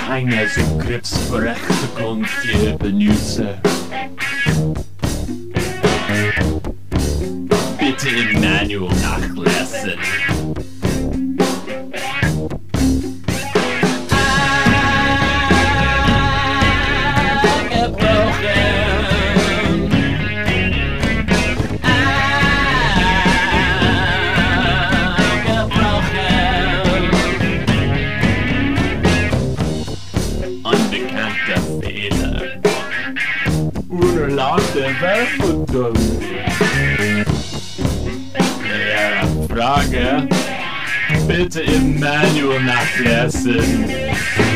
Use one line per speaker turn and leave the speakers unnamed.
keine Zugriffsberechtigung für Benutzer. Bitte im Manual nachlesen. Unbekannter Fehler. Unerlaubte Verfügung. Ja, Frage. Bitte im Manual nachlesen.